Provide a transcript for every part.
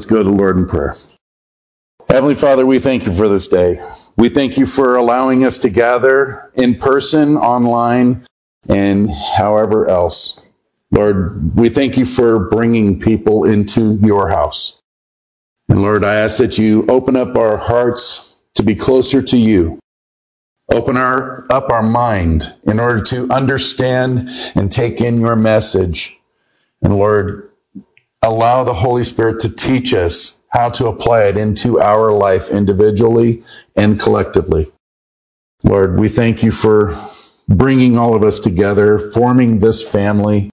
Let's go to the Lord in prayer. Heavenly Father, we thank you for this day. We thank you for allowing us to gather in person, online, and however else. Lord, we thank you for bringing people into your house. And Lord, I ask that you open up our hearts to be closer to you. Open up our mind in order to understand and take in your message. And Lord, allow the Holy Spirit to teach us how to apply it into our life individually and collectively. Lord, we thank you for bringing all of us together, forming this family,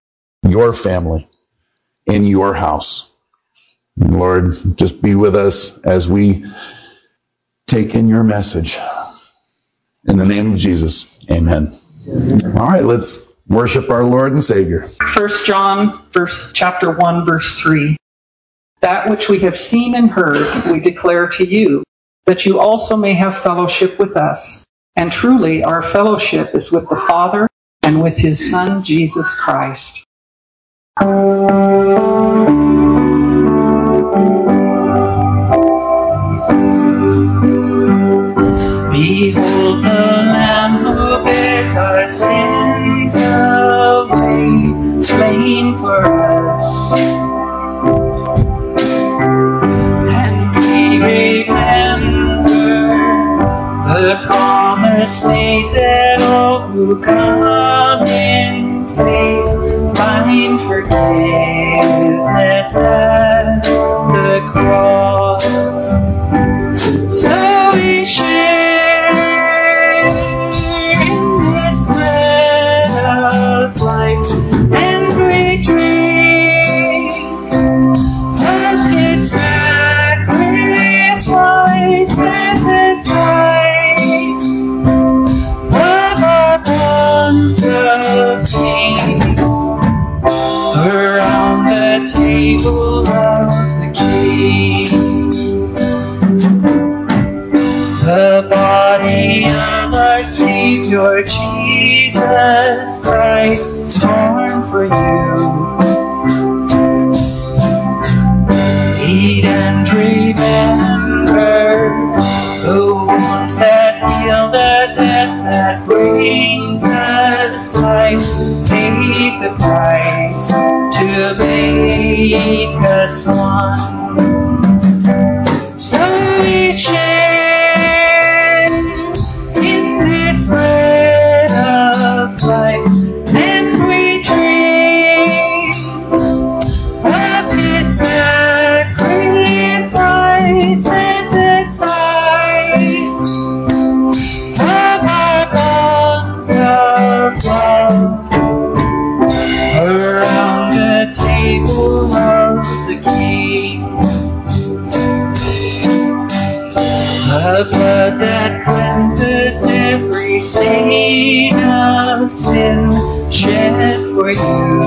in your house. And Lord, just be with us as we take in your message. In the name of Jesus, amen. All right, let's worship our Lord and Savior. 1 John chapter 1, verse 3. That which we have seen and heard we declare to you, that you also may have fellowship with us. And truly our fellowship is with the Father and with his Son, Jesus Christ. Behold the Lamb who bears our sins away, slain for us. And we remember the promise made that all who come in faith find forgiveness at the cross. So we share in this bread of life, and we drink of his sacrifice as a sign of our bonds of peace around the table of the King. The body of our Savior Jesus Christ, torn for you. Eat and remember the wounds that heal, the death that brings us life. Take the price to make us one. So we share in this bread of life, and we drink of his sacrifice as a sign of our bonds of love around the table of the King. The blood that cleanses every stain of sin, shed for you.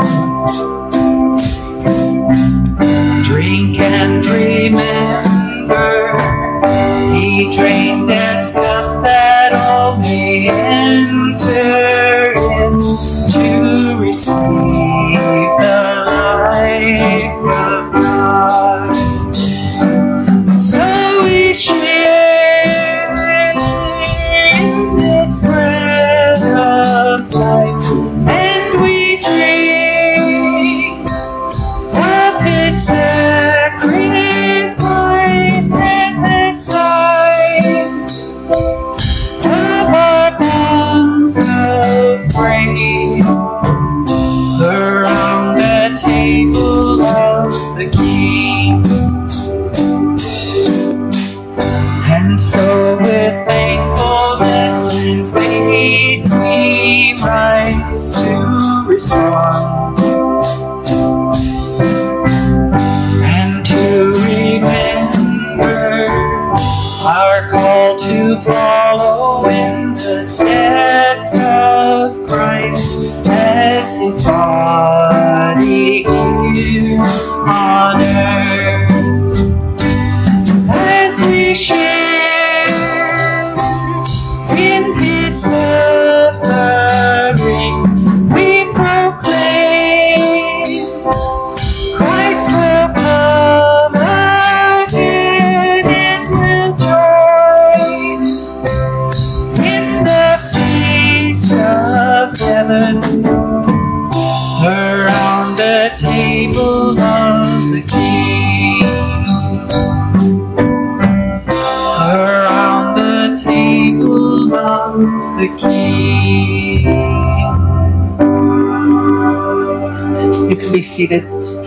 Drink and remember, he drained death's cup that all may enter in to receive the life of God. So we share in this bread of life, and we drink of his sacrifice as a sign of our bonds of grace around the table of the King. And so with thankfulness and faith we rise to respond and to remember our call to follow in the steps of Christ as his body here on earth. As we share in his suffering around the table of the King. Around the table of the King. You can be seated.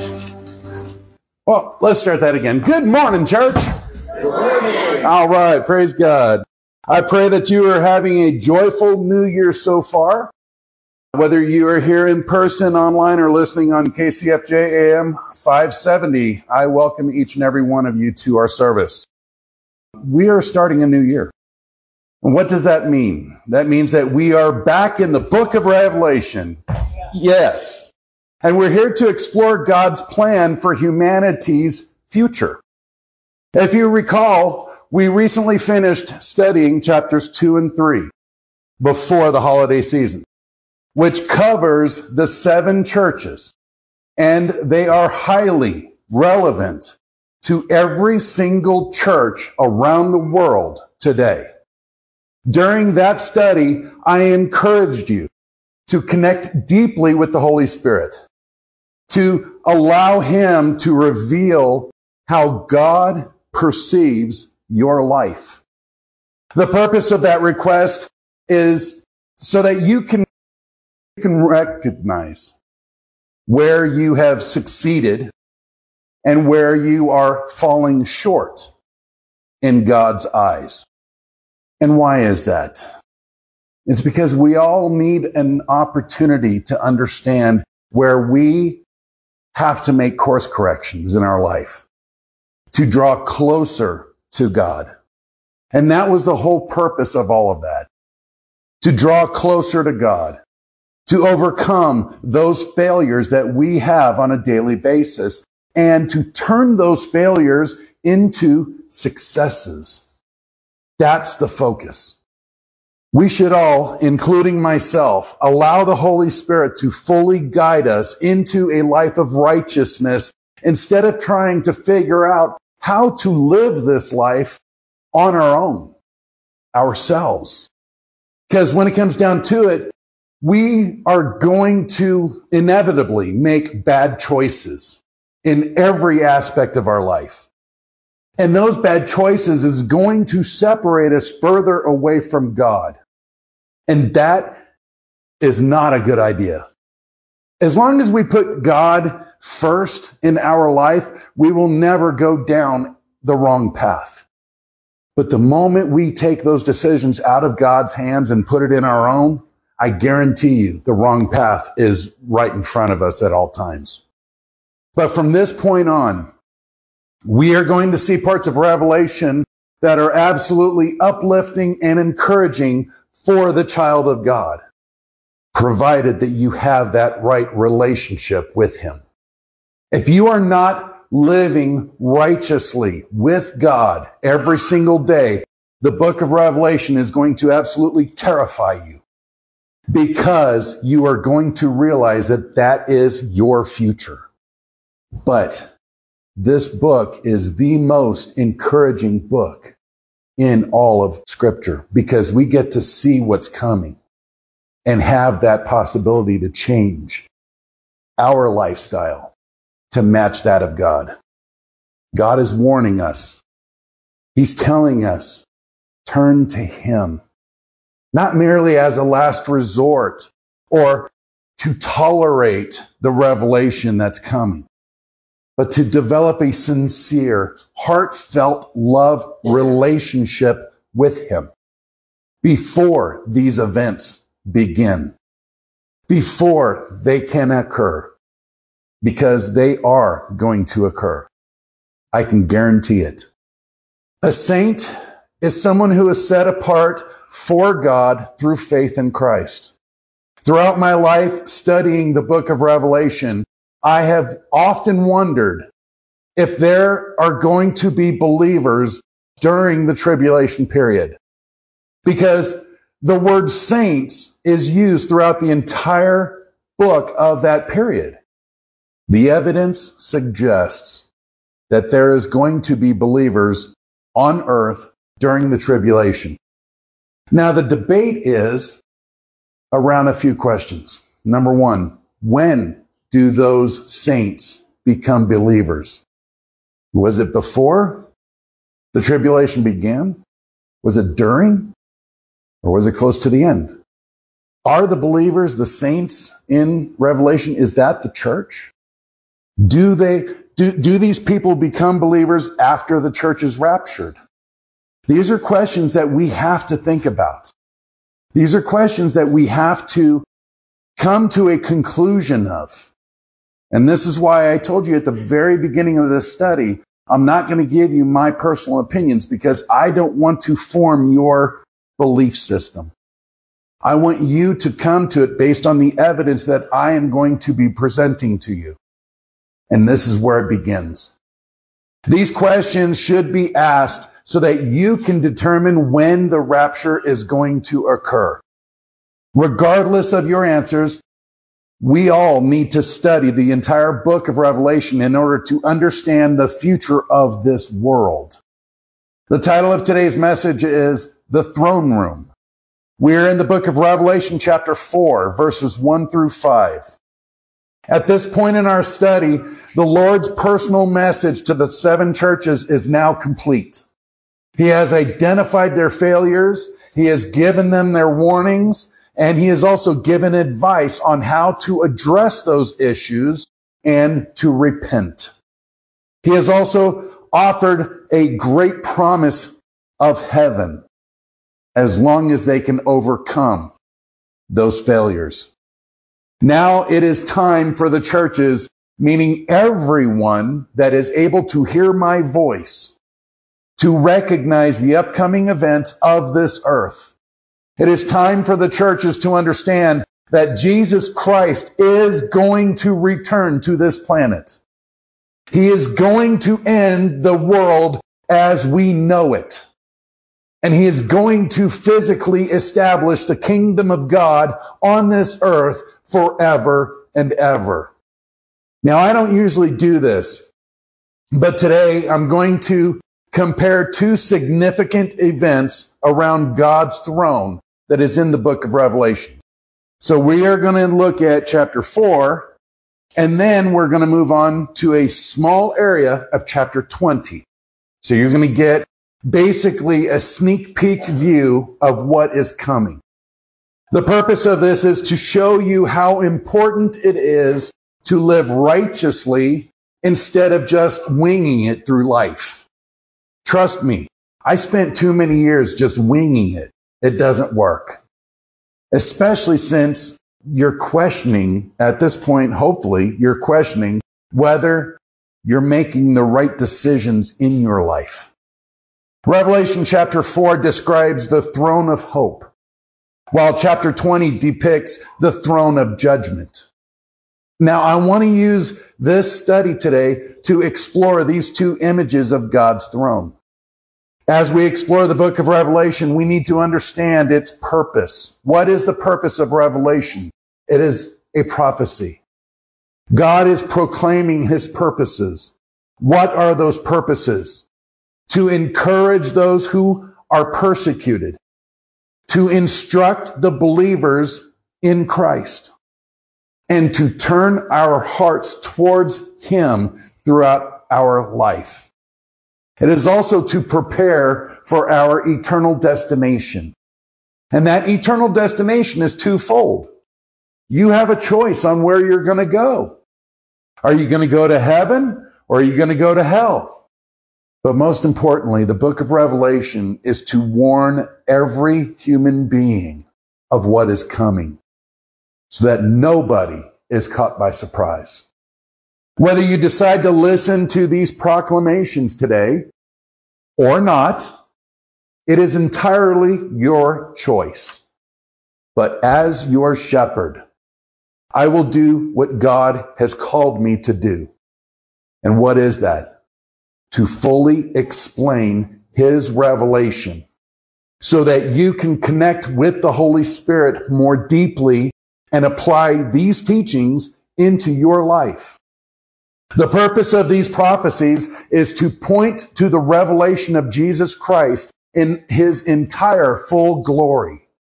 Well, let's start that again. Good morning, church. Good morning. All right, praise God. I pray that you are having a joyful new year so far. Whether you are here in person, online, or listening on KCFJ AM 570, I welcome each and every one of you to our service. We are starting a new year. And what does that mean? That means that we are back in the book of Revelation. Yes. And we're here to explore God's plan for humanity's future. If you recall, we recently finished studying chapters 2 and 3 before the holiday season, which covers the 7 churches, and they are highly relevant to every single church around the world today. During that study, I encouraged you to connect deeply with the Holy Spirit, to allow Him to reveal how God perceives your life. The purpose of that request is so that you can recognize where you have succeeded and where you are falling short in God's eyes. And why is that? It's because we all need an opportunity to understand where we have to make course corrections in our life to draw closer to God. And that was the whole purpose of all of that. To draw closer to God. To overcome those failures that we have on a daily basis. And to turn those failures into successes. That's the focus. We should all, including myself, allow the Holy Spirit to fully guide us into a life of righteousness instead of trying to figure out how to live this life on our own, ourselves. Because when it comes down to it, we are going to inevitably make bad choices in every aspect of our life. And those bad choices is going to separate us further away from God. And that is not a good idea. As long as we put God first in our life, we will never go down the wrong path. But the moment we take those decisions out of God's hands and put it in our own, I guarantee you the wrong path is right in front of us at all times. But from this point on, we are going to see parts of Revelation that are absolutely uplifting and encouraging for the child of God, provided that you have that right relationship with Him. If you are not living righteously with God every single day, the book of Revelation is going to absolutely terrify you, because you are going to realize that that is your future. But this book is the most encouraging book in all of Scripture, because we get to see what's coming and have that possibility to change our lifestyle to match that of God. God is warning us. He's telling us, turn to Him, not merely as a last resort or to tolerate the revelation that's coming, but to develop a sincere, heartfelt love relationship with Him before these events begin, before they can occur, because they are going to occur. I can guarantee it. A saint is someone who is set apart for God through faith in Christ. Throughout my life studying the book of Revelation, I have often wondered if there are going to be believers during the tribulation period. Because the word saints is used throughout the entire book of that period. The evidence suggests that there is going to be believers on earth during the tribulation. Now, the debate is, around a few questions. Number one, when do those saints become believers? Was it before the tribulation began? Was it during? Or was it close to the end? Are the believers, the saints in Revelation, is that the church? Do these people become believers after the church is raptured? These are questions that we have to think about. These are questions that we have to come to a conclusion of. And this is why I told you at the very beginning of this study, I'm not going to give you my personal opinions because I don't want to form your belief system. I want you to come to it based on the evidence that I am going to be presenting to you. And this is where it begins. These questions should be asked so that you can determine when the rapture is going to occur. Regardless of your answers, we all need to study the entire book of Revelation in order to understand the future of this world. The title of today's message is The Throne Room. We're in the book of Revelation chapter 4, verses 1 through 5. At this point in our study, the Lord's personal message to the 7 churches is now complete. He has identified their failures, He has given them their warnings, and He has also given advice on how to address those issues and to repent. He has also offered a great promise of heaven as long as they can overcome those failures. Now it is time for the churches, meaning everyone that is able to hear my voice, to recognize the upcoming events of this earth. It is time for the churches to understand that Jesus Christ is going to return to this planet. He is going to end the world as we know it. And He is going to physically establish the kingdom of God on this earth forever and ever. Now, I don't usually do this, but today I'm going to compare 2 significant events around God's throne that is in the book of Revelation. So we are going to look at chapter 4, and then we're going to move on to a small area of chapter 20. So you're going to get basically a sneak peek view of what is coming. The purpose of this is to show you how important it is to live righteously instead of just winging it through life. Trust me, I spent too many years just winging it. It doesn't work. Especially since you're questioning, at this point, hopefully, you're questioning whether you're making the right decisions in your life. Revelation chapter 4 describes the throne of hope, while chapter 20 depicts the throne of judgment. Now, I want to use this study today to explore these 2 images of God's throne. As we explore the book of Revelation, we need to understand its purpose. What is the purpose of Revelation? It is a prophecy. God is proclaiming His purposes. What are those purposes? To encourage those who are persecuted, to instruct the believers in Christ, and to turn our hearts towards Him throughout our life. It is also to prepare for our eternal destination. And that eternal destination is twofold. You have a choice on where you're going to go. Are you going to go to heaven or are you going to go to hell? But most importantly, the book of Revelation is to warn every human being of what is coming so that nobody is caught by surprise. Whether you decide to listen to these proclamations today or not, it is entirely your choice. But as your shepherd, I will do what God has called me to do. And what is that? To fully explain His revelation so that you can connect with the Holy Spirit more deeply and apply these teachings into your life. The purpose of these prophecies is to point to the revelation of Jesus Christ in His entire full glory.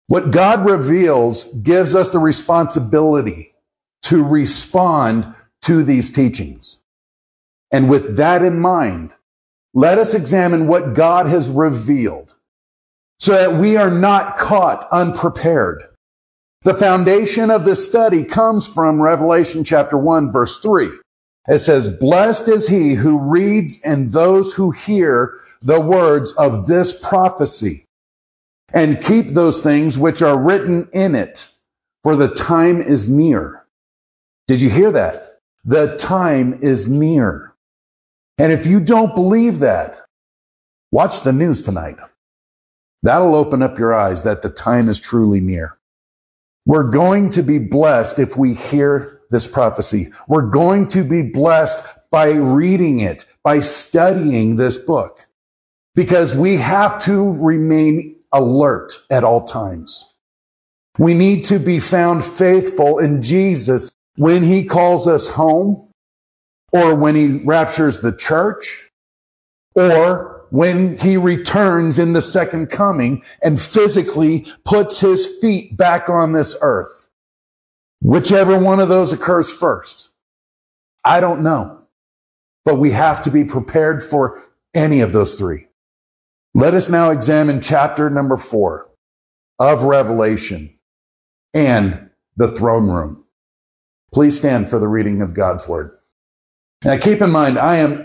What God reveals gives us the responsibility to respond to these teachings. And with that in mind, let us examine what God has revealed so that we are not caught unprepared. The foundation of this study comes from Revelation chapter 1, verse 3. It says, "Blessed is he who reads and those who hear the words of this prophecy and keep those things which are written in it, for the time is near." Did you hear that? The time is near. And if you don't believe that, watch the news tonight. That'll open up your eyes that the time is truly near. We're going to be blessed if we hear this prophecy. We're going to be blessed by reading it, by studying this book, because we have to remain alert at all times. We need to be found faithful in Jesus when he calls us home, or when he raptures the church, or when he returns in the second coming and physically puts his feet back on this earth. Whichever one of those occurs first, I don't know. But we have to be prepared for any of those three. Let us now examine chapter number 4 of Revelation and the throne room. Please stand for the reading of God's word. Now keep in mind,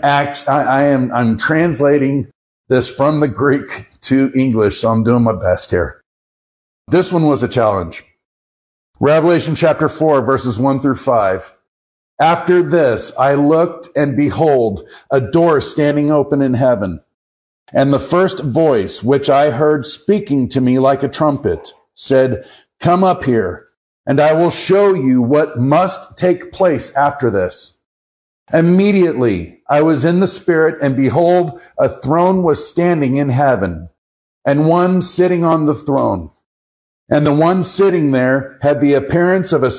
I'm translating this from the Greek to English, so I'm doing my best here. This one was a challenge. Revelation chapter 4, verses 1 through 5. "After this, I looked, and behold, a door standing open in heaven. And the first voice which I heard speaking to me like a trumpet said, 'Come up here, and I will show you what must take place after this.' Immediately I was in the Spirit, and behold, a throne was standing in heaven, and one sitting on the throne. And the one sitting there had the appearance of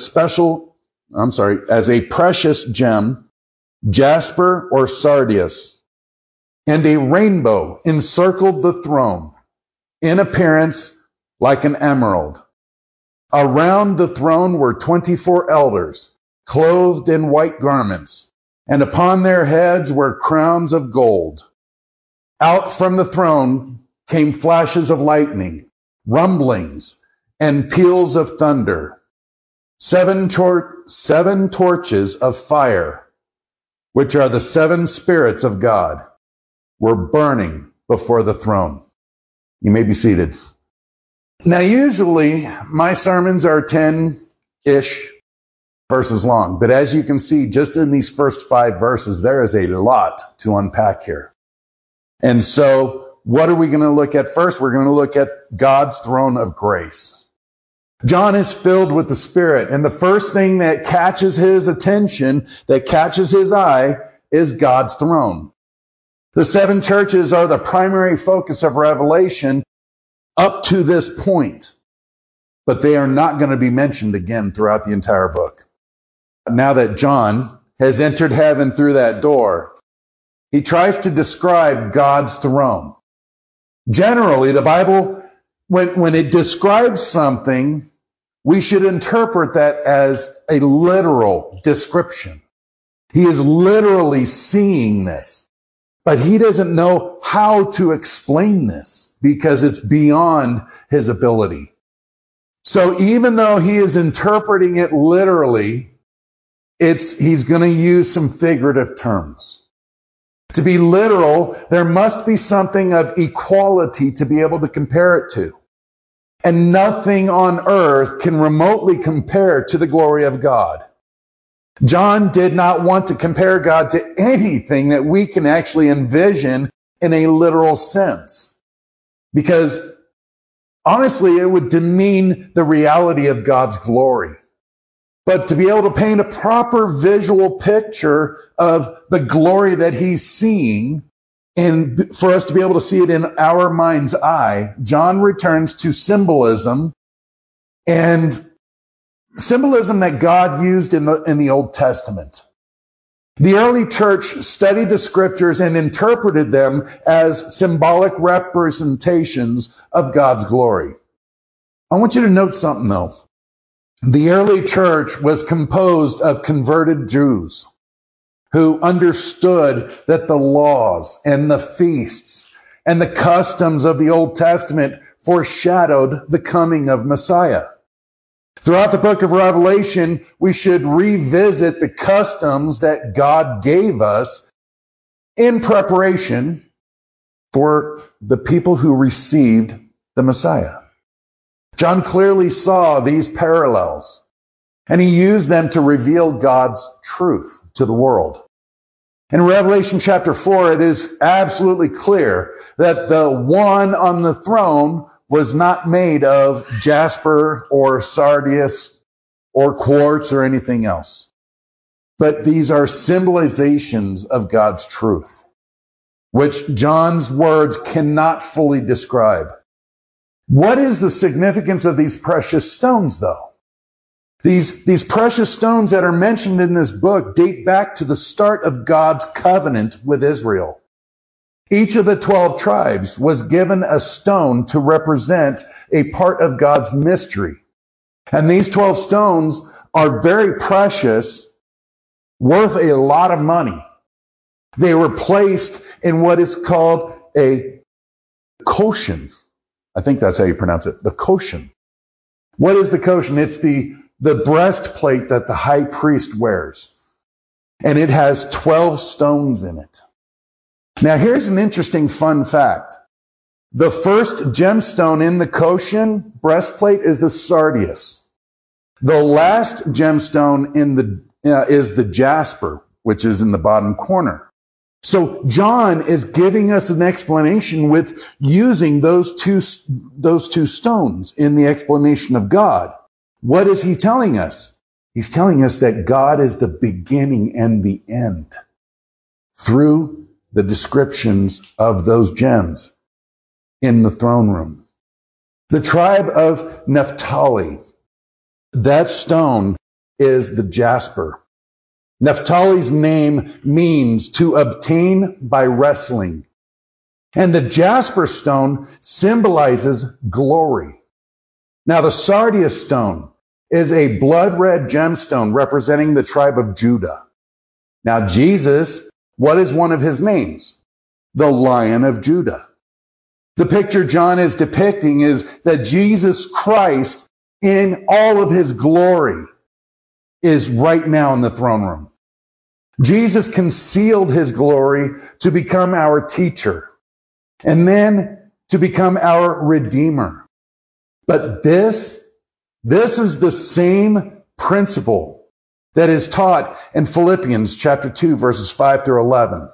as a precious gem, jasper or sardius, and a rainbow encircled the throne, in appearance like an emerald. Around the throne were 24 elders, clothed in white garments, and upon their heads were crowns of gold. Out from the throne came flashes of lightning, rumblings, and peals of thunder. Seven torches of fire, which are the 7 spirits of God, were burning before the throne." You may be seated. Now, usually my sermons are 10-ish verses long, but as you can see, just in these first 5 verses, there is a lot to unpack here. And so, what are we going to look at first? We're going to look at God's throne of grace. John is filled with the Spirit, and the first thing that catches his attention, that catches his eye, is God's throne. The 7 churches are the primary focus of Revelation up to this point, but they are not going to be mentioned again throughout the entire book. Now that John has entered heaven through that door, he tries to describe God's throne. Generally, the Bible, when it describes something, we should interpret that as a literal description. He is literally seeing this, but he doesn't know how to explain this because it's beyond his ability. So even though he is interpreting it literally, he's going to use some figurative terms. To be literal, there must be something of equality to be able to compare it to. And nothing on earth can remotely compare to the glory of God. John did not want to compare God to anything that we can actually envision in a literal sense. Because honestly, it would demean the reality of God's glory. But to be able to paint a proper visual picture of the glory that he's seeing, and for us to be able to see it in our mind's eye, John returns to symbolism, and symbolism that God used in the Old Testament. The early church studied the scriptures and interpreted them as symbolic representations of God's glory. I want you to note something though. The early church was composed of converted Jews who understood that the laws and the feasts and the customs of the Old Testament foreshadowed the coming of Messiah. Throughout the book of Revelation, we should revisit the customs that God gave us in preparation for the people who received the Messiah. John clearly saw these parallels, and he used them to reveal God's truth to the world. In Revelation chapter 4, it is absolutely clear that the one on the throne was not made of jasper or sardius or quartz or anything else. But these are symbolizations of God's truth, which John's words cannot fully describe. What is the significance of these precious stones, though? These precious stones that are mentioned in this book date back to the start of God's covenant with Israel. Each of the 12 tribes was given a stone to represent a part of God's mystery. And these 12 stones are very precious, worth a lot of money. They were placed in what is called a koshin. I think that's how you pronounce it, the koshin. What is the koshin? It's the breastplate that the high priest wears. And it has 12 stones in it. Now here's an interesting fun fact. The first gemstone in the koshin breastplate is the sardius. The last gemstone is the jasper, which is in the bottom corner. So John is giving us an explanation with using those two stones in the explanation of God. What is he telling us? He's telling us that God is the beginning and the end through the descriptions of those gems in the throne room. The tribe of Naphtali, that stone is the jasper. Naphtali's name means to obtain by wrestling. And the jasper stone symbolizes glory. Now the sardius stone is a blood red gemstone representing the tribe of Judah. Now Jesus, what is one of his names? The Lion of Judah. The picture John is depicting is that Jesus Christ, in all of his glory, is right now in the throne room. Jesus concealed his glory to become our teacher and then to become our redeemer. But this is the same principle that is taught in Philippians chapter 2, verses 5 through 11.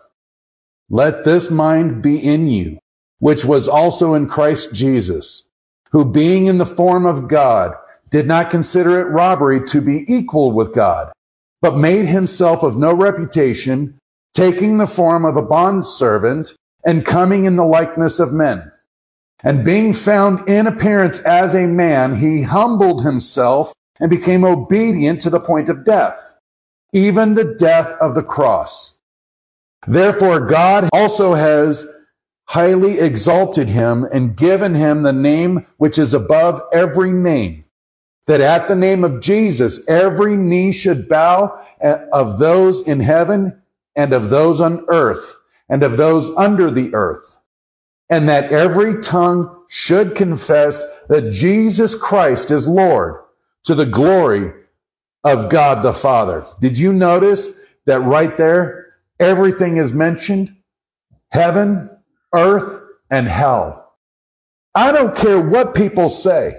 Let this mind be in you, which was also in Christ Jesus, who being in the form of God, did not consider it robbery to be equal with God, but made himself of no reputation, taking the form of a bondservant and coming in the likeness of men. And being found in appearance as a man, he humbled himself and became obedient to the point of death, even the death of the cross. Therefore, God also has highly exalted him and given him the name which is above every name, that at the name of Jesus, every knee should bow, of those in heaven and of those on earth and of those under the earth, and that every tongue should confess that Jesus Christ is Lord, to the glory of God the Father. Did you notice that right there, everything is mentioned? Heaven, earth, and hell. I don't care what people say.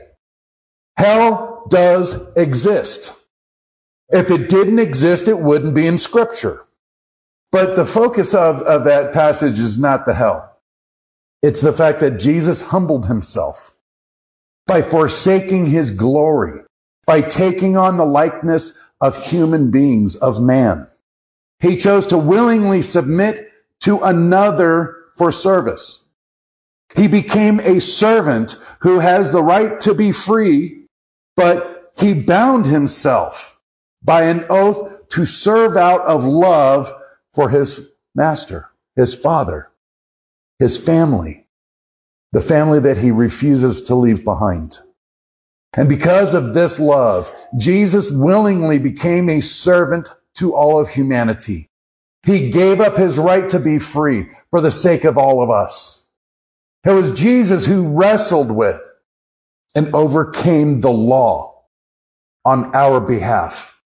Hell does exist. If it didn't exist, it wouldn't be in Scripture. But the focus of that passage is not the hell. It's the fact that Jesus humbled himself by forsaking his glory, by taking on the likeness of human beings, of man. He chose to willingly submit to another for service. He became a servant who has the right to be free, but he bound himself by an oath to serve out of love for his master, his father, his family, the family that he refuses to leave behind. And because of this love, Jesus willingly became a servant to all of humanity. He gave up his right to be free for the sake of all of us. It was Jesus who wrestled with and overcame the law on our behalf.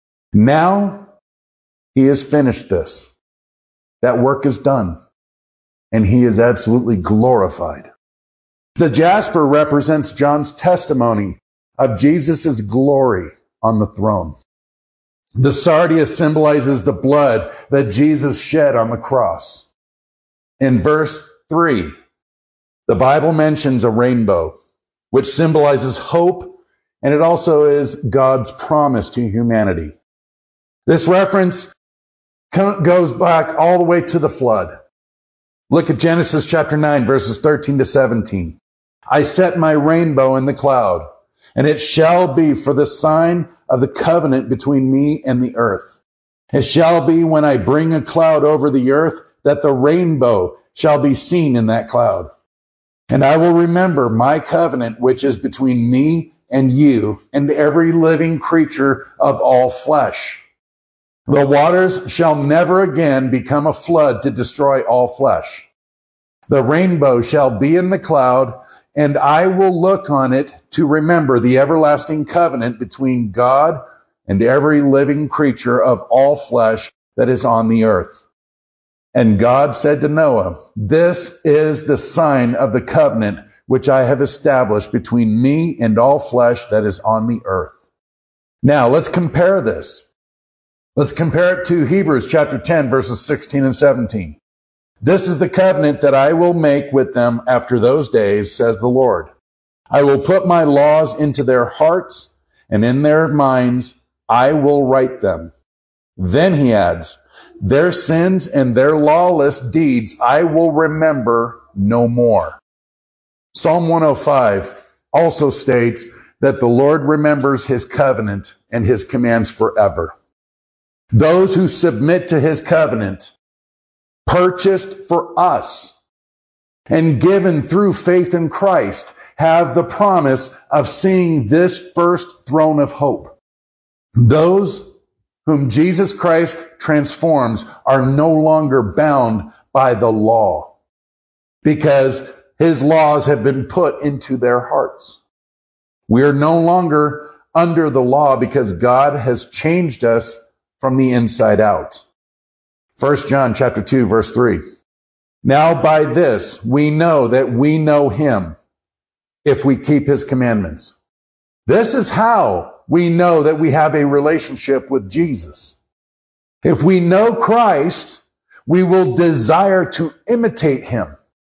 Now he has finished this. That work is done, and he is absolutely glorified. The jasper represents John's testimony of Jesus' glory on the throne. The sardius symbolizes the blood that Jesus shed on the cross. In verse 3, the Bible mentions a rainbow, which symbolizes hope, and it also is God's promise to humanity. This reference goes back all the way to the flood. Look at Genesis chapter 9, verses 13 to 17. I set my rainbow in the cloud, and it shall be for the sign of the covenant between me and the earth. It shall be when I bring a cloud over the earth that the rainbow shall be seen in that cloud. And I will remember my covenant which is between me and you and every living creature of all flesh. The waters shall never again become a flood to destroy all flesh. The rainbow shall be in the cloud, and I will look on it to remember the everlasting covenant between God and every living creature of all flesh that is on the earth. And God said to Noah, this is the sign of the covenant which I have established between me and all flesh that is on the earth. Now, let's compare this. Let's compare it to Hebrews chapter 10, verses 16 and 17. This is the covenant that I will make with them after those days, says the Lord. I will put my laws into their hearts, and in their minds I will write them. Then he adds, their sins and their lawless deeds I will remember no more. Psalm 105 also states that the Lord remembers his covenant and his commands forever. Those who submit to his covenant, purchased for us and given through faith in Christ, have the promise of seeing this first throne of hope. Those whom Jesus Christ transforms are no longer bound by the law because his laws have been put into their hearts. We are no longer under the law because God has changed us from the inside out. 1 John chapter 2, verse 3. Now by this we know that we know him if we keep his commandments. This is how we know that we have a relationship with Jesus. If we know Christ, we will desire to imitate him,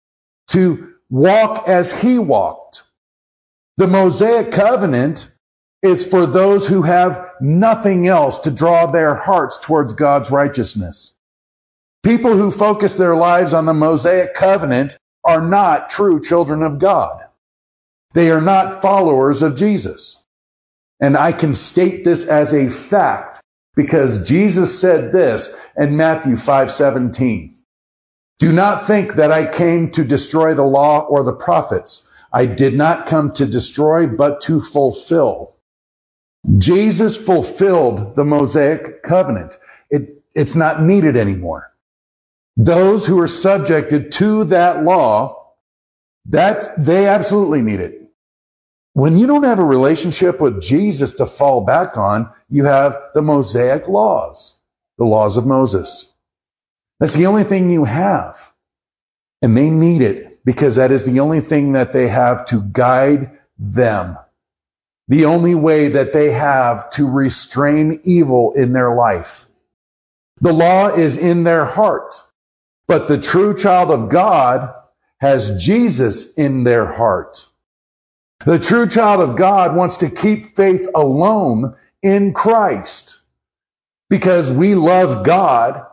to walk as he walked. The Mosaic covenant is for those who have nothing else to draw their hearts towards God's righteousness. People who focus their lives on the Mosaic covenant are not true children of God. They are not followers of Jesus. And I can state this as a fact because Jesus said this in Matthew 5:17. Do not think that I came to destroy the law or the prophets. I did not come to destroy, but to fulfill. Jesus fulfilled the Mosaic covenant. It's not needed anymore. Those who are subjected to that law, they absolutely need it. When you don't have a relationship with Jesus to fall back on, you have the Mosaic laws, the laws of Moses. That's the only thing you have. And they need it because that is the only thing that they have to guide them. The only way that they have to restrain evil in their life. The law is in their heart. But the true child of God has Jesus in their heart. The true child of God wants to keep faith alone in Christ because we love God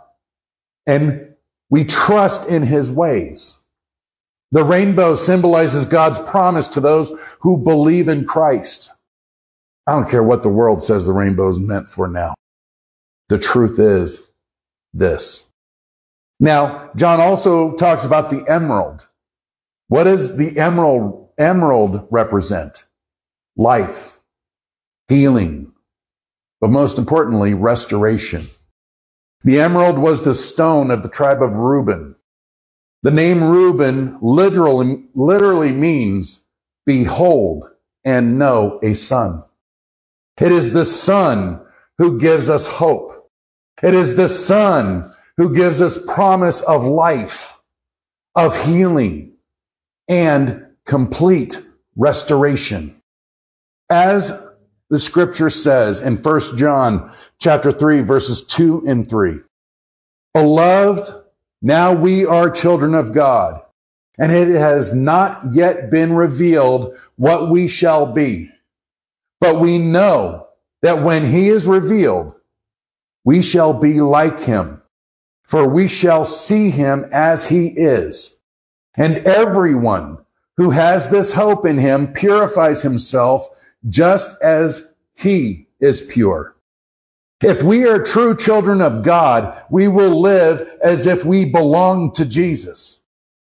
and we trust in his ways. The rainbow symbolizes God's promise to those who believe in Christ. I don't care what the world says the rainbow is meant for now. The truth is this. Now, John also talks about the emerald. What does the emerald represent? life, healing, but most importantly, restoration. The emerald was the stone of the tribe of Reuben. The name Reuben literally means behold and know a son. It is the Son who gives us hope. It is the Son who gives us promise of life, of healing, and complete restoration. As the scripture says in 1 John chapter 3, verses 2 and 3, Beloved, now we are children of God, and it has not yet been revealed what we shall be. But we know that when he is revealed, we shall be like him, for we shall see him as he is. And everyone who has this hope in him purifies himself just as he is pure. If we are true children of God, we will live as if we belong to Jesus.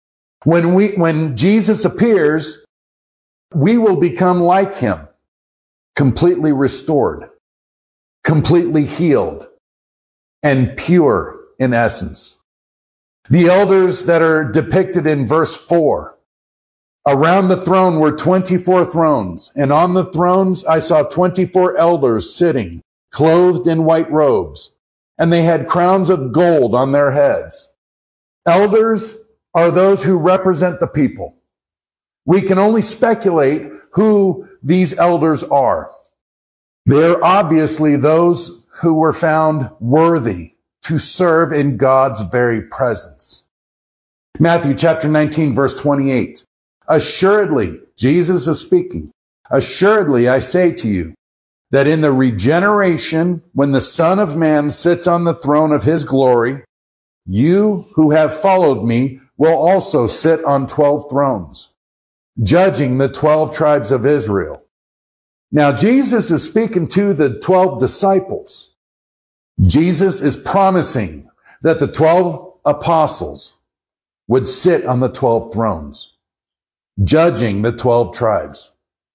When Jesus appears, we will become like him, completely restored, completely healed, and pure in essence. The elders that are depicted in verse 4, around the throne were 24 thrones, and on the thrones I saw 24 elders sitting, clothed in white robes, and they had crowns of gold on their heads. Elders are those who represent the people. We can only speculate who these elders are. They are obviously those who were found worthy to serve in God's very presence. Matthew chapter 19, verse 28. Assuredly, Jesus is speaking. Assuredly, I say to you, that in the regeneration, when the Son of Man sits on the throne of his glory, you who have followed me will also sit on 12 thrones, judging the 12 tribes of Israel. Now, Jesus is speaking to the 12 disciples. Jesus is promising that the 12 apostles would sit on the 12 thrones, judging the 12 tribes.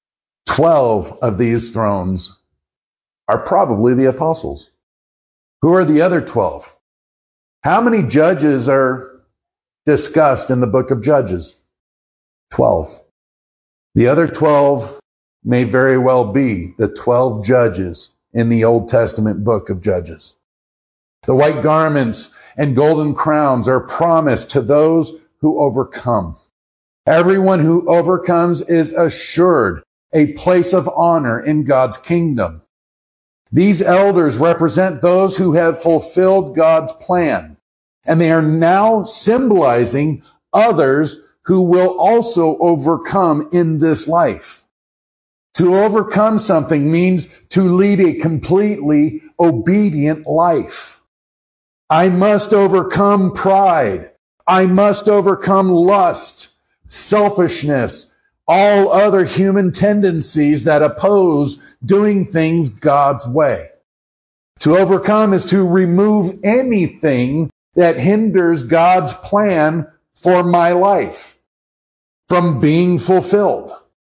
12 of these thrones are probably the apostles. Who are the other 12? How many judges are discussed in the book of Judges? 12. The other 12 may very well be the 12 judges in the Old Testament book of Judges. The white garments and golden crowns are promised to those who overcome. Everyone who overcomes is assured a place of honor in God's kingdom. These elders represent those who have fulfilled God's plan, and they are now symbolizing others who will also overcome in this life. To overcome something means to lead a completely obedient life. I must overcome pride. I must overcome lust, selfishness, all other human tendencies that oppose doing things God's way. To overcome is to remove anything that hinders God's plan for my life from being fulfilled.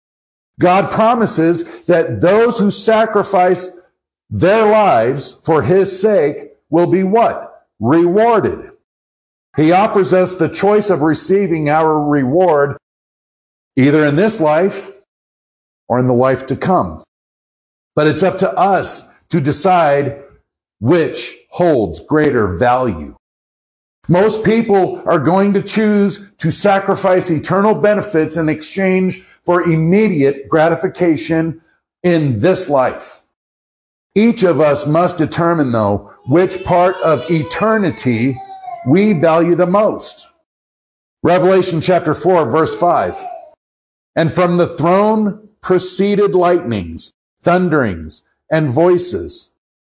God promises that those who sacrifice their lives for his sake will be what? Rewarded. He offers us the choice of receiving our reward either in this life or in the life to come. But it's up to us to decide which holds greater value. Most people are going to choose to sacrifice eternal benefits in exchange for immediate gratification in this life. Each of us must determine, though, which part of eternity we value the most. Revelation chapter 4, verse 5. And from the throne proceeded lightnings, thunderings, and voices.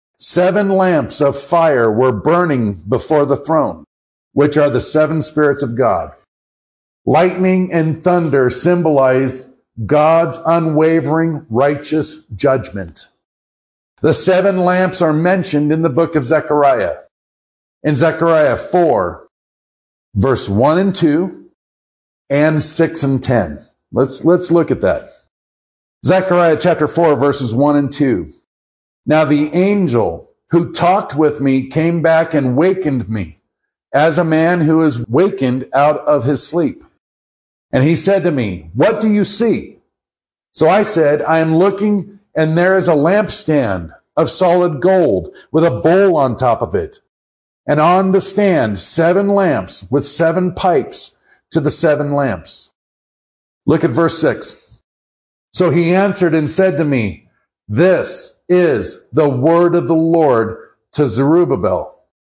7 lamps of fire were burning before the throne, which are the 7 spirits of God. Lightning and thunder symbolize God's unwavering righteous judgment. The 7 lamps are mentioned in the book of Zechariah. In Zechariah 4, verse 1 and 2, and 6 and 10. Let's look at that. Zechariah chapter 4, verses 1 and 2. Now the angel who talked with me came back and wakened me, as a man who is wakened out of his sleep. And he said to me, "What do you see?" So I said, "I am looking, and there is a lampstand of solid gold with a bowl on top of it. And on the stand, 7 lamps with 7 pipes to the 7 lamps." Look at verse 6. So he answered and said to me, "This is the word of the Lord to Zerubbabel.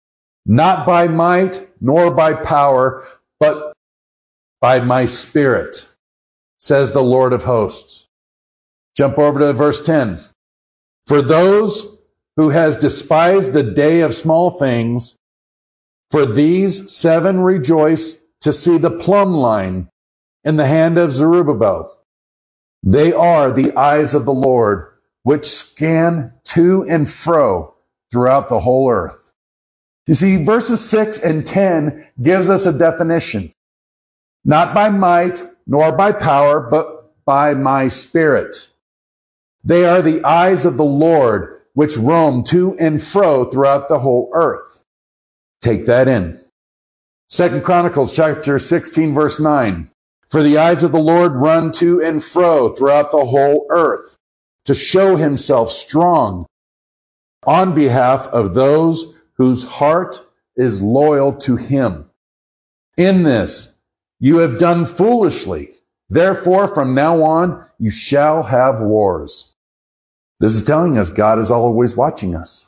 Not by might nor by power, but by my Spirit, says the Lord of hosts." Jump over to verse 10. For those who has despised the day of small things, for these 7 rejoice to see the plumb line in the hand of Zerubbabel. They are the eyes of the Lord, which scan to and fro throughout the whole earth. You see, verses 6 and 10 gives us a definition. Not by might nor by power, but by my Spirit. They are the eyes of the Lord, which roam to and fro throughout the whole earth. Take that in. 2 Chronicles chapter 16, verse 9. For the eyes of the Lord run to and fro throughout the whole earth, to show himself strong on behalf of those whose heart is loyal to him. In this you have done foolishly. Therefore, from now on, you shall have wars. This is telling us God is always watching us.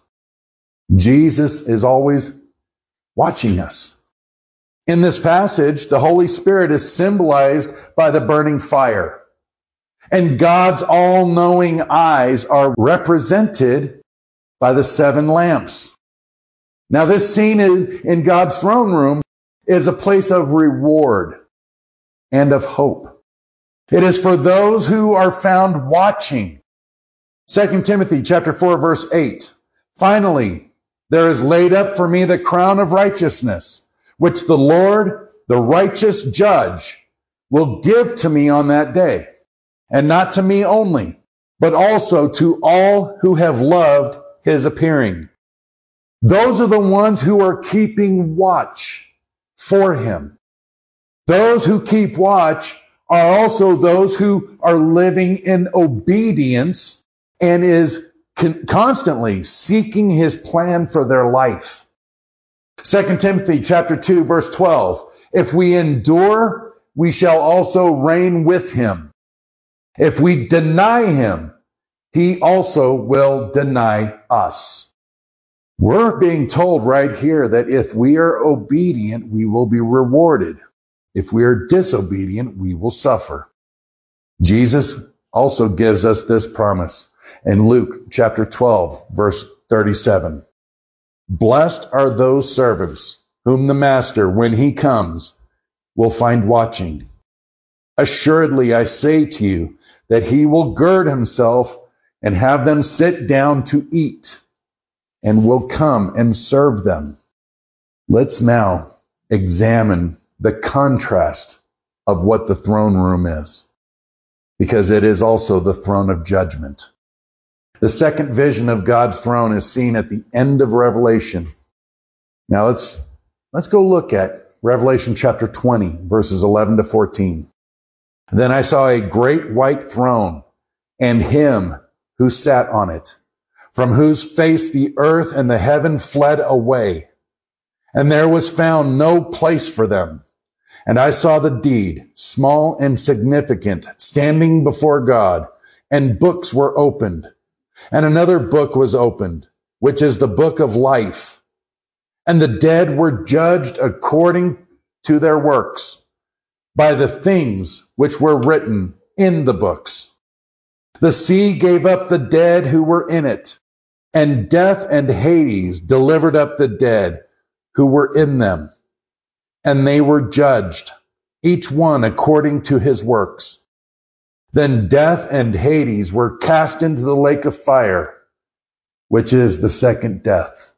Jesus is always watching us. In this passage, the Holy Spirit is symbolized by the burning fire. And God's all-knowing eyes are represented by the 7 lamps. Now, this scene in God's throne room is a place of reward and of hope. It is for those who are found watching. 2 Timothy chapter 4, verse 8. Finally, there is laid up for me the crown of righteousness, which the Lord, the righteous judge, will give to me on that day. And not to me only, but also to all who have loved his appearing. Those are the ones who are keeping watch for him. Those who keep watch are also those who are living in obedience and is constantly seeking his plan for their life. 2 Timothy chapter 2, verse 12. If we endure, we shall also reign with him. If we deny him, he also will deny us. We're being told right here that if we are obedient, we will be rewarded. If we are disobedient, we will suffer. Jesus also gives us this promise in Luke chapter 12, verse 37. Blessed are those servants whom the master, when he comes, will find watching. Assuredly, I say to you that he will gird himself and have them sit down to eat, and will come and serve them. Let's now examine the contrast of what the throne room is, because it is also the throne of judgment. The second vision of God's throne is seen at the end of Revelation. Now let's go look at Revelation chapter 20, verses 11 to 14. Then I saw a great white throne, and him who sat on it, from whose face the earth and the heaven fled away, and there was found no place for them. And I saw the deed, small and significant, standing before God, and books were opened. And another book was opened, which is the book of life. And the dead were judged according to their works, by the things which were written in the books. The sea gave up the dead who were in it, and death and Hades delivered up the dead who were in them. And they were judged, each one according to his works. Then death and Hades were cast into the lake of fire, which is the second death.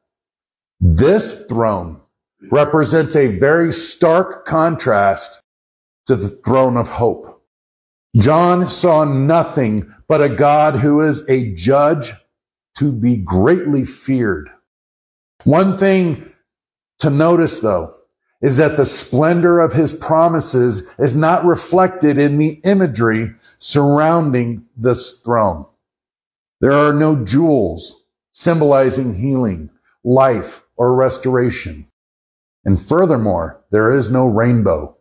This throne represents a very stark contrast to the throne of hope. John saw nothing but a God who is a judge to be greatly feared. One thing to notice, though, is that the splendor of his promises is not reflected in the imagery surrounding this throne. There are no jewels symbolizing healing, life, or restoration. And furthermore, there is no rainbow.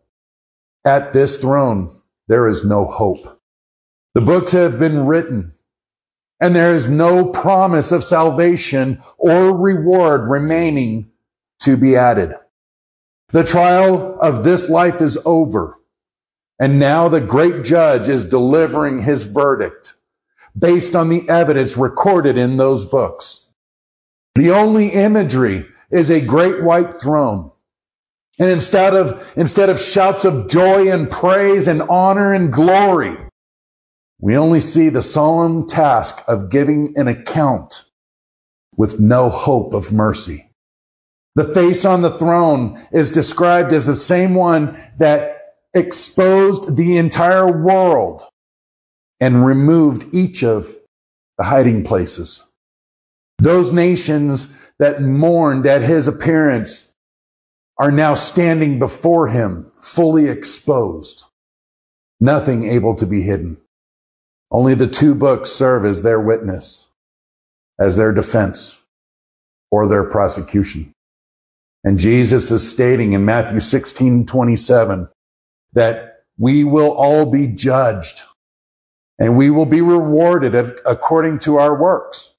At this throne, there is no hope. The books have been written, and there is no promise of salvation or reward remaining to be added. The trial of this life is over, and now the great judge is delivering his verdict based on the evidence recorded in those books. The only imagery is a great white throne. And instead of shouts of joy and praise and honor and glory, we only see the solemn task of giving an account with no hope of mercy. The face on the throne is described as the same one that exposed the entire world and removed each of the hiding places. Those nations that mourned at his appearance are now standing before him, fully exposed, nothing able to be hidden. Only the two books serve as their witness, as their defense, or their prosecution. And Jesus is stating in Matthew 16:27 that we will all be judged and we will be rewarded according to our works.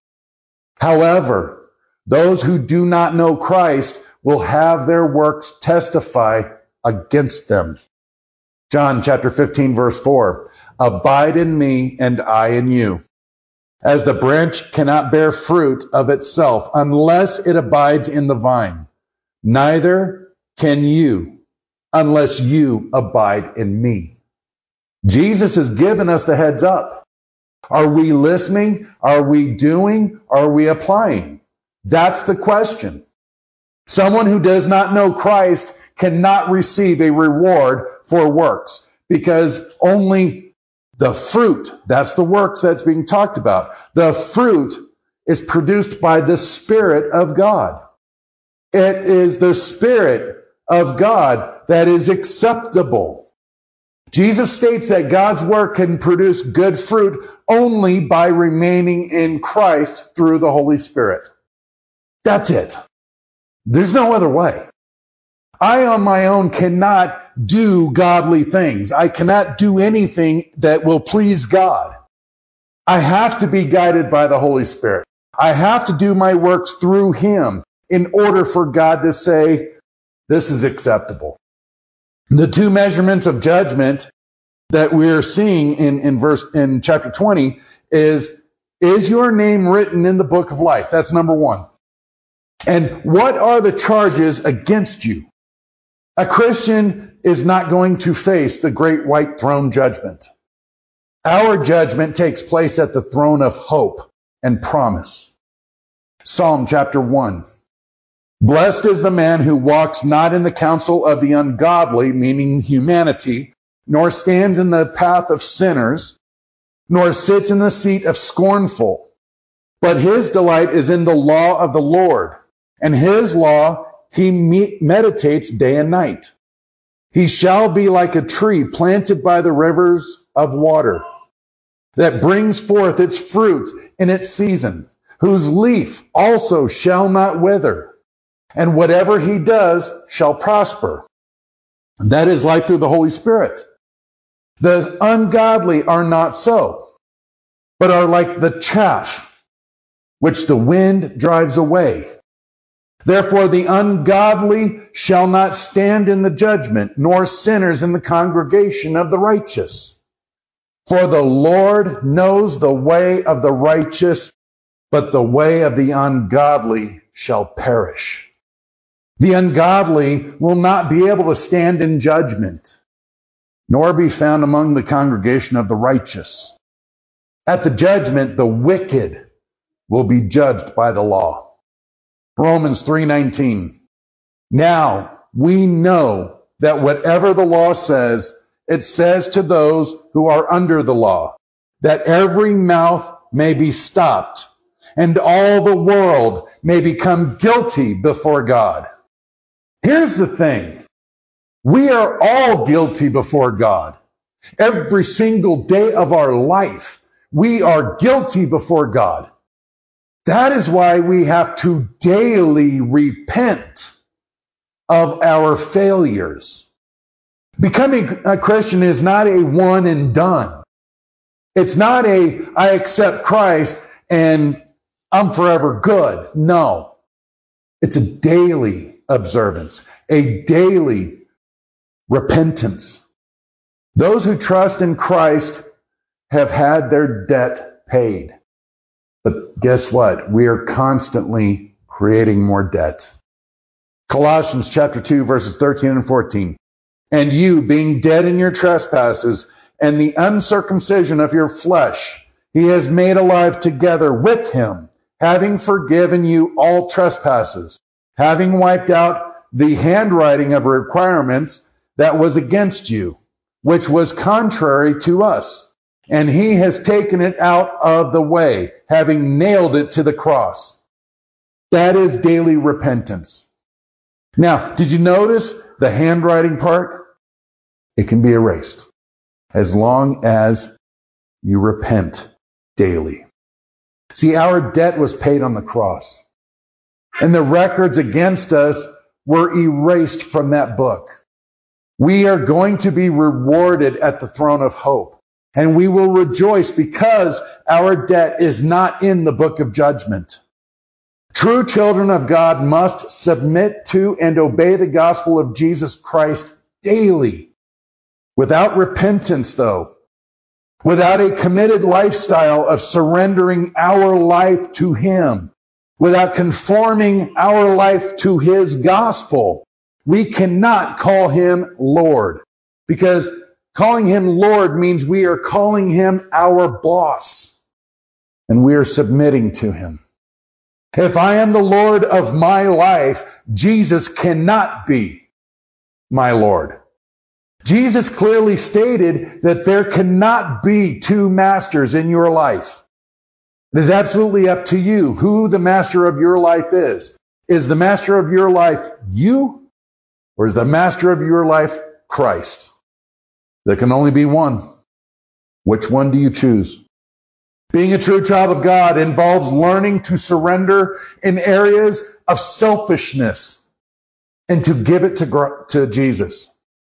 However, those who do not know Christ will have their works testify against them. John chapter 15 verse 4, abide in me and I in you. As the branch cannot bear fruit of itself unless it abides in the vine, neither can you unless you abide in me. Jesus has given us the heads up. Are we listening? Are we doing? Are we applying? That's the question. Someone who does not know Christ cannot receive a reward for works because only the fruit, that's the works that's being talked about. The fruit is produced by the Spirit of God. It is the Spirit of God that is acceptable. Jesus states that God's work can produce good fruit only by remaining in Christ through the Holy Spirit. That's it. There's no other way. I on my own cannot do godly things. I cannot do anything that will please God. I have to be guided by the Holy Spirit. I have to do my works through Him in order for God to say, this is acceptable. The two measurements of judgment that we're seeing in chapter 20 is your name written in the book of life? That's number one. And what are the charges against you? A Christian is not going to face the great white throne judgment. Our judgment takes place at the throne of hope and promise. Psalm chapter 1. Blessed is the man who walks not in the counsel of the ungodly, meaning humanity, nor stands in the path of sinners, nor sits in the seat of scornful. But his delight is in the law of the Lord, and his law he meditates day and night. He shall be like a tree planted by the rivers of water, that brings forth its fruit in its season, whose leaf also shall not wither, and whatever he does shall prosper. That is life through the Holy Spirit. The ungodly are not so, but are like the chaff which the wind drives away. Therefore the ungodly shall not stand in the judgment, nor sinners in the congregation of the righteous. For the Lord knows the way of the righteous, but the way of the ungodly shall perish. The ungodly will not be able to stand in judgment, nor be found among the congregation of the righteous. At the judgment, the wicked will be judged by the law. Romans 3:19. Now we know that whatever the law says, it says to those who are under the law, that every mouth may be stopped, and all the world may become guilty before God. Here's the thing. We are all guilty before God. Every single day of our life, we are guilty before God. That is why we have to daily repent of our failures. Becoming a Christian is not a one and done. It's not I accept Christ and I'm forever good. No. It's a daily observance, a daily repentance. Those who trust in Christ have had their debt paid. But guess what? We are constantly creating more debt. Colossians chapter 2, verses 13 and 14. And you, being dead in your trespasses and the uncircumcision of your flesh, he has made alive together with him, having forgiven you all trespasses, having wiped out the handwriting of requirements that was against you, which was contrary to us. And he has taken it out of the way, having nailed it to the cross. That is daily repentance. Now, did you notice the handwriting part? It can be erased as long as you repent daily. See, our debt was paid on the cross, and the records against us were erased from that book. We are going to be rewarded at the throne of hope. And we will rejoice because our debt is not in the book of judgment. True children of God must submit to and obey the gospel of Jesus Christ daily. Without repentance, though, without a committed lifestyle of surrendering our life to Him, without conforming our life to His gospel, we cannot call Him Lord. Because calling Him Lord means we are calling Him our boss, and we are submitting to Him. If I am the Lord of my life, Jesus cannot be my Lord. Jesus clearly stated that there cannot be two masters in your life. It is absolutely up to you who the master of your life is. Is the master of your life you, or is the master of your life Christ? There can only be one. Which one do you choose? Being a true child of God involves learning to surrender in areas of selfishness and to give it to Jesus.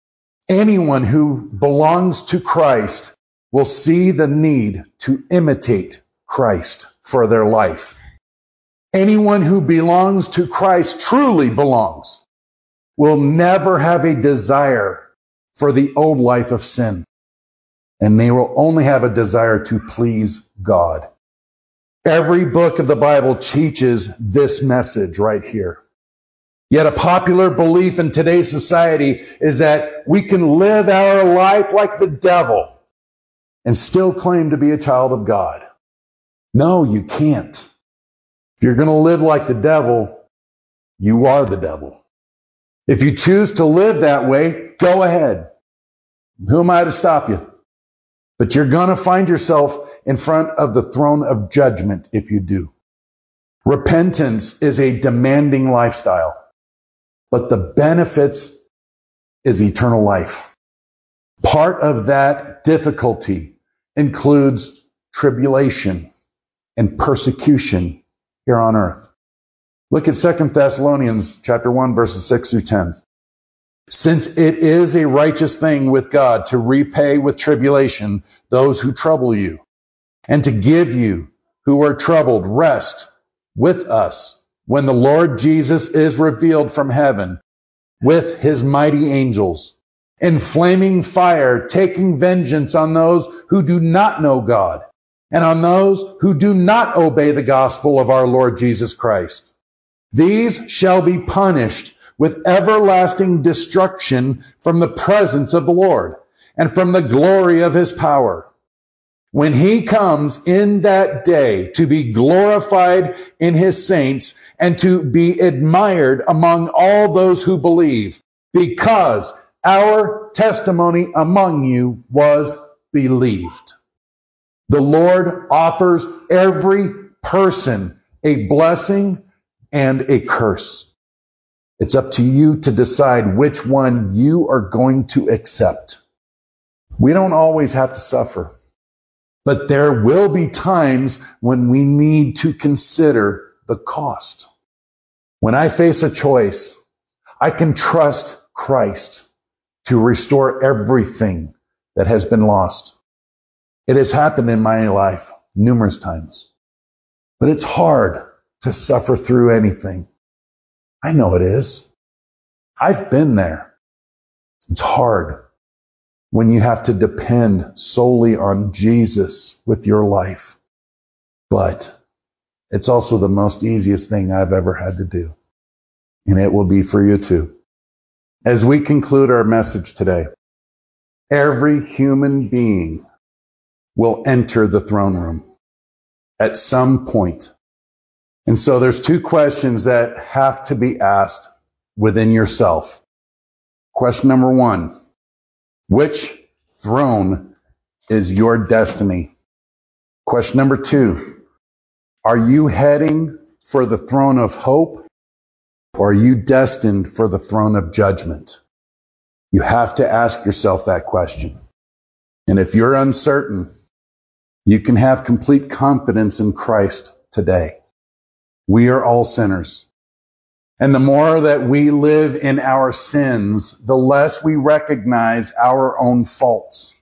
Anyone who belongs to Christ will see the need to imitate Christ for their life. Anyone who belongs to Christ, truly belongs, will never have a desire for the old life of sin. And they will only have a desire to please God. Every book of the Bible teaches this message right here. Yet a popular belief in today's society is that we can live our life like the devil and still claim to be a child of God. No, you can't. If you're going to live like the devil, you are the devil. If you choose to live that way, go ahead. Who am I to stop you? But you're going to find yourself in front of the throne of judgment if you do. Repentance is a demanding lifestyle, but the benefits is eternal life. Part of that difficulty includes tribulation and persecution here on earth. Look at 2 Thessalonians chapter 1, verses 6 through 10. Since it is a righteous thing with God to repay with tribulation those who trouble you, and to give you who are troubled rest with us when the Lord Jesus is revealed from heaven with his mighty angels, in flaming fire, taking vengeance on those who do not know God, and on those who do not obey the gospel of our Lord Jesus Christ. These shall be punished with everlasting destruction from the presence of the Lord and from the glory of his power, when he comes in that day to be glorified in his saints and to be admired among all those who believe, because our testimony among you was believed. The Lord offers every person a blessing and a curse. It's up to you to decide which one you are going to accept. We don't always have to suffer, but there will be times when we need to consider the cost. When I face a choice, I can trust Christ to restore everything that has been lost. It has happened in my life numerous times, but it's hard to suffer through anything. I know it is. I've been there. It's hard when you have to depend solely on Jesus with your life, but it's also the most easiest thing I've ever had to do, and it will be for you too. As we conclude our message today, every human being will enter the throne room at some point. And so there's two questions that have to be asked within yourself. Question number one, which throne is your destiny? Question number two, are you heading for the throne of hope, or are you destined for the throne of judgment? You have to ask yourself that question. And if you're uncertain, you can have complete confidence in Christ today. We are all sinners. And the more that we live in our sins, the less we recognize our own faults.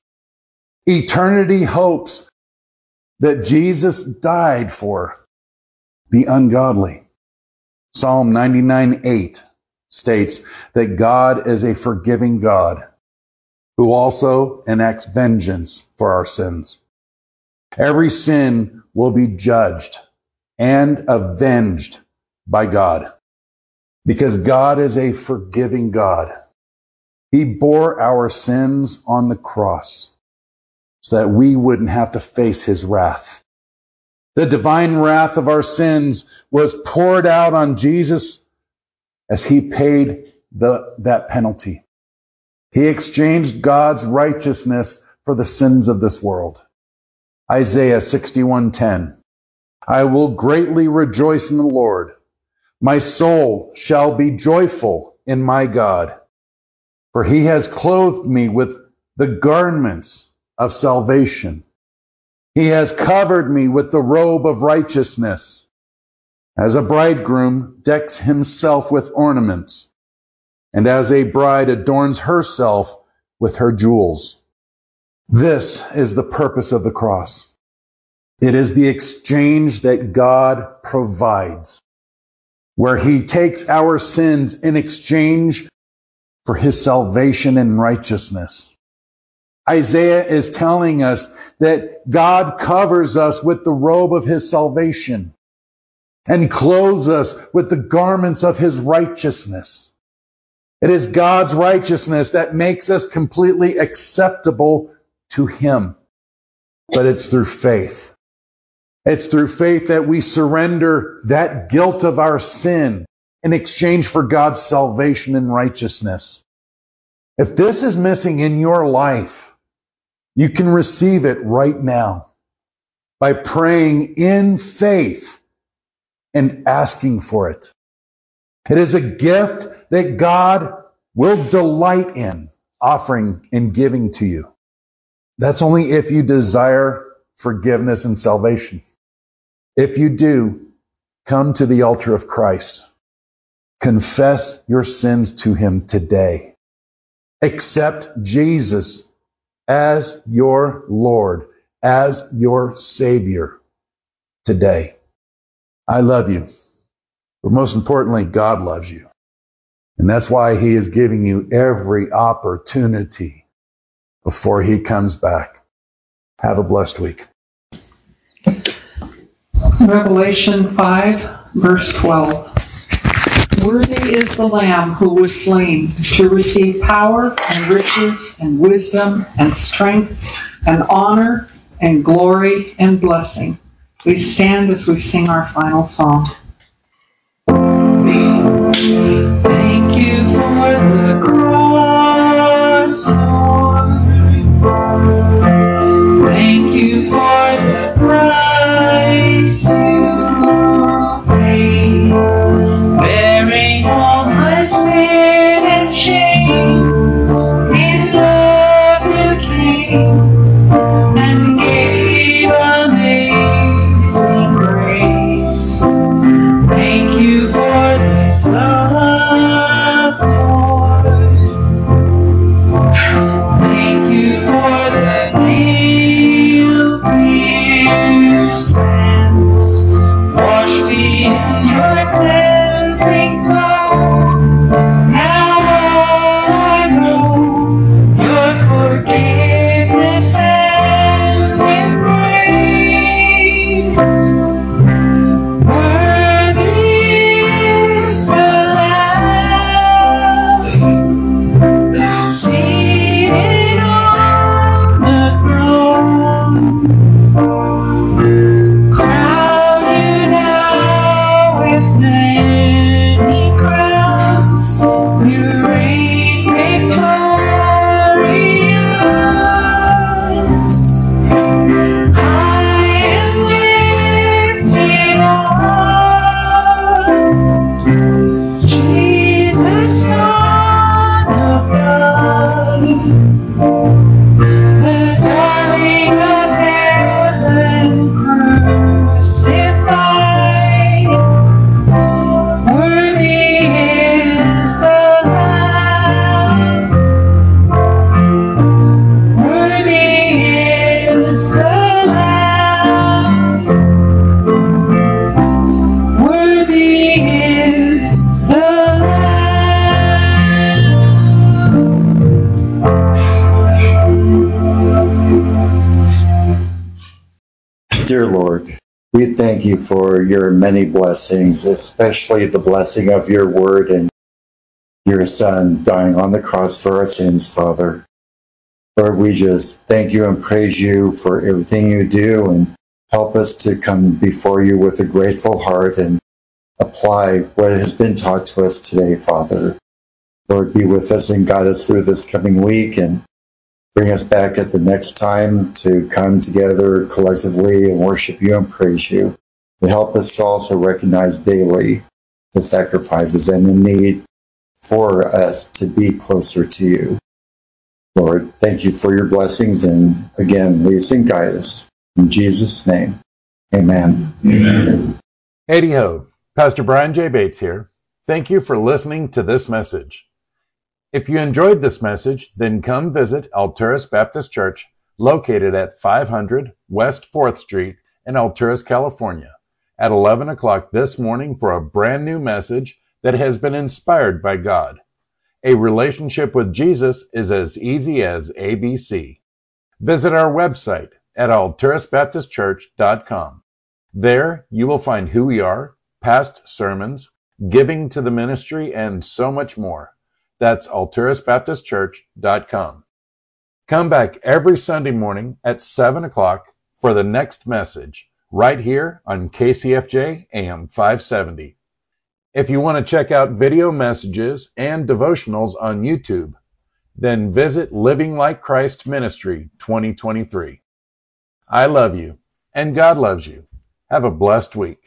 Eternity hopes that Jesus died for the ungodly. Psalm 99:8 states that God is a forgiving God who also enacts vengeance for our sins. Every sin will be judged and avenged by God, because God is a forgiving God. He bore our sins on the cross so that we wouldn't have to face his wrath. The divine wrath of our sins was poured out on Jesus as he paid that penalty. He exchanged God's righteousness for the sins of this world. Isaiah 61:10. I will greatly rejoice in the Lord. My soul shall be joyful in my God, for he has clothed me with the garments of salvation. He has covered me with the robe of righteousness, as a bridegroom decks himself with ornaments, and as a bride adorns herself with her jewels. This is the purpose of the cross. It is the exchange that God provides, where he takes our sins in exchange for his salvation and righteousness. Isaiah is telling us that God covers us with the robe of his salvation and clothes us with the garments of his righteousness. It is God's righteousness that makes us completely acceptable to him. But it's through faith. It's through faith that we surrender that guilt of our sin in exchange for God's salvation and righteousness. If this is missing in your life, you can receive it right now by praying in faith and asking for it. It is a gift that God will delight in offering and giving to you. That's only if you desire forgiveness and salvation. If you do, come to the altar of Christ. Confess your sins to him today. Accept Jesus as your Lord, as your Savior today. I love you. But most importantly, God loves you. And that's why he is giving you every opportunity before he comes back. Have a blessed week. Revelation 5, verse 12. Worthy is the Lamb who was slain to receive power and riches and wisdom and strength and honor and glory and blessing. Please stand as we sing our final song. Thank you for the cross, Lord. Lord, we thank you for your many blessings, especially the blessing of your word and your Son dying on the cross for our sins, Father. Lord, we just thank you and praise you for everything you do, and help us to come before you with a grateful heart and apply what has been taught to us today, Father. Lord, be with us and guide us through this coming week, and bring us back at the next time to come together collectively and worship you and praise you. And help us to also recognize daily the sacrifices and the need for us to be closer to you. Lord, thank you for your blessings, and again, lead us and guide us. In Jesus' name, amen. Amen. Hey ho, Pastor Brian J. Bates here. Thank you for listening to this message. If you enjoyed this message, then come visit Alturas Baptist Church, located at 500 West 4th Street in Alturas, California, at 11 o'clock this morning for a brand new message that has been inspired by God. A relationship with Jesus is as easy as ABC. Visit our website at alturasbaptistchurch.com. There you will find who we are, past sermons, giving to the ministry, and so much more. That's alturasbaptistchurch.com. Come back every Sunday morning at 7 o'clock for the next message, right here on KCFJ AM 570. If you want to check out video messages and devotionals on YouTube, then visit Living Like Christ Ministry 2023. I love you, and God loves you. Have a blessed week.